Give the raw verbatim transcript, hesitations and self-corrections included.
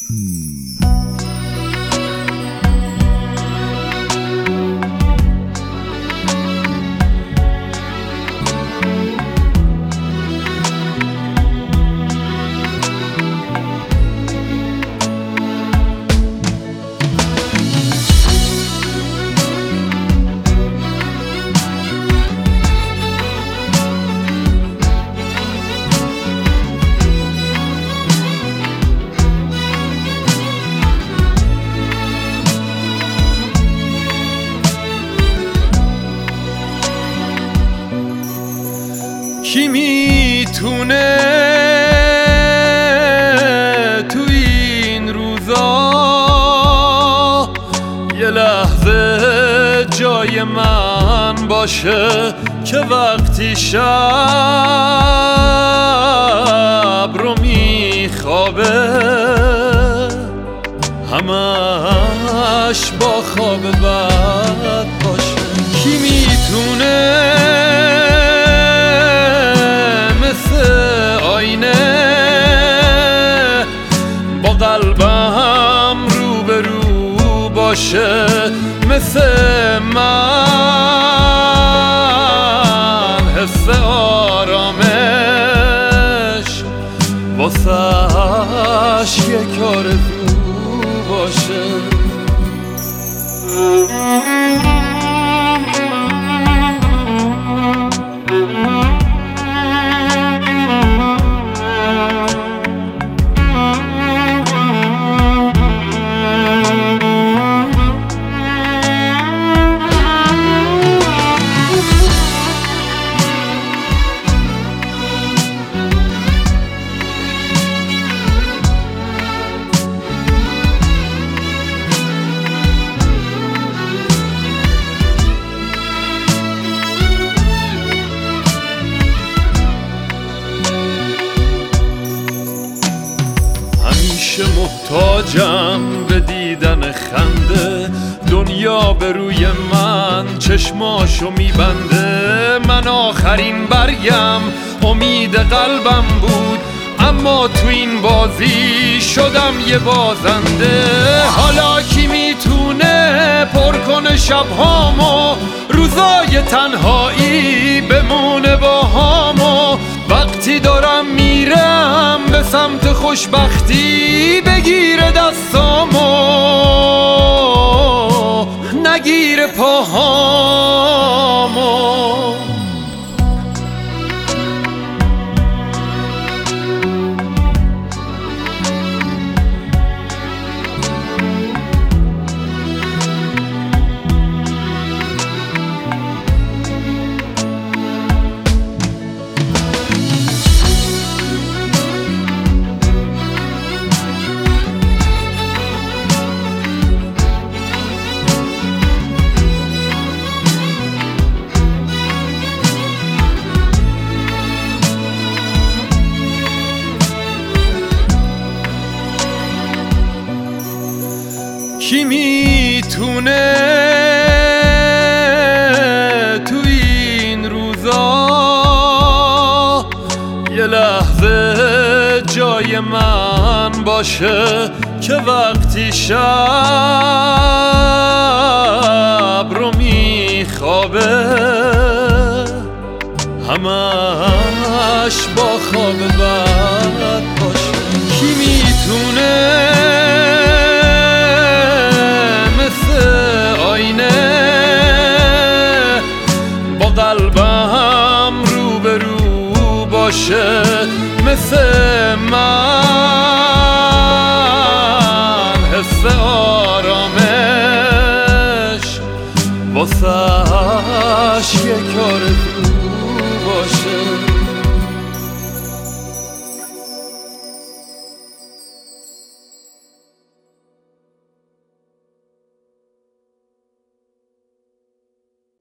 کی میتونه تو این روزا یه لحظه جای من باشه که وقتی شب رو میخوابه همش با خواب بد باشه. کی میتونه قلبم رو به رو باشه مثل من حس آرامش واسش یک آرزو باشه. همیشه محتاجم به دیدن خنده، دنیا به روی من چشماشو میبنده. من آخرین برگم امید قلبم بود، اما تو این بازی شدم یه بازنده. حالا کی میتونه پر کنه شبهامو، روزای تنهایی بمونه با هامو. وقتی دارم میرم به سمت خوشبختی، بگیره دستامو نگیره پاهامو. کی میتونه تو این روزا یه لحظه جای من باشه که وقتی شب رو میخوابه همش با خواب بد باشه. کی میتونه قلبم رو به رو باشه مثل من حس آرامش واسش یک آرزو